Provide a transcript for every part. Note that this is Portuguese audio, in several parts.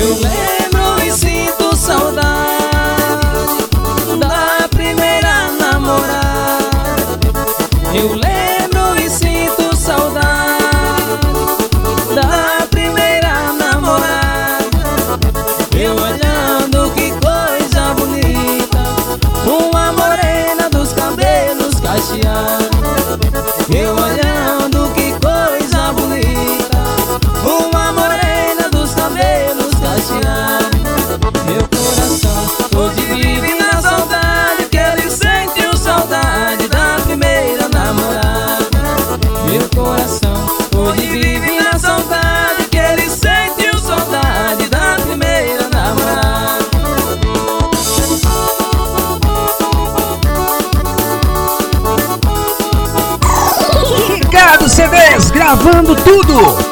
Eu lembro e sinto saudade da primeira namorada. Eu lembro e sinto saudade da primeira namorada. Eu olhando, que coisa bonita, uma morena dos cabelos cacheados. Eu olhando, que coisa bonita, uma morena dos cabelos cacheados. Meu coração hoje vive na saudade, que ele sentiu saudade da primeira namorada. Meu coração hoje vive na saudade, que ele sentiu saudade da primeira namorada. Ricardo CDs, gravando tudo.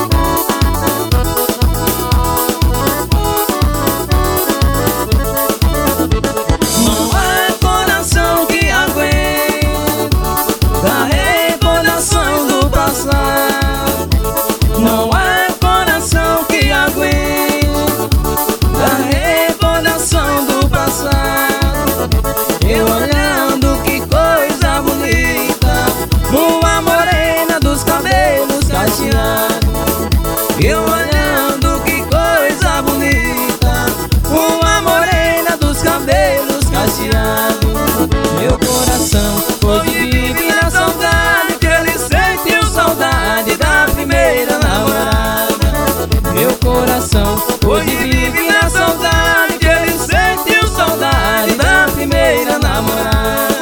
Não há coração que aguente da recordação do passado. Eu olhando, que coisa bonita, uma morena dos cabelos cacheados. Eu olhando, que coisa bonita, uma morena dos cabelos cacheados. Meu coração hoje vive na saudade, que ele sentiu saudade da primeira namorada. Meu coração hoje vive na saudade, que ele sentiu saudade da primeira namorada.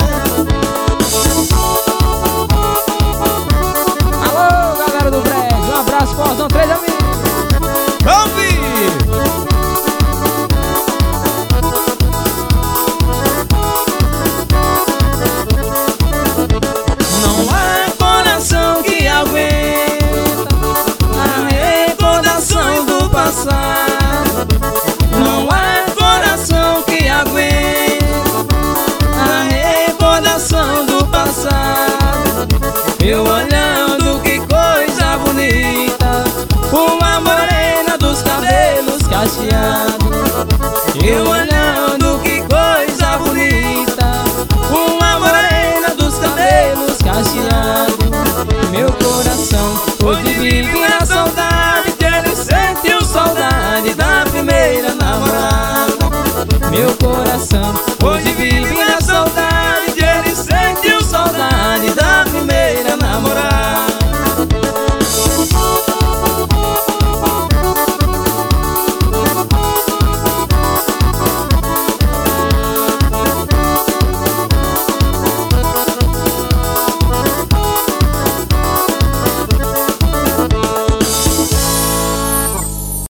Alô, galera do prédio, um abraço, Cordão 3 amigos. Não há coração que aguenta a recordação do passado. Não há coração que aguenta a recordação do passado. Eu olhando, que coisa bonita, uma morena dos cabelos cacheados. Eu olhando, que coisa bonita, uma morena dos cabelos cacheados. Meu coração hoje vive na saudade, que ele sentiu saudade da primeira namorada. Meu coração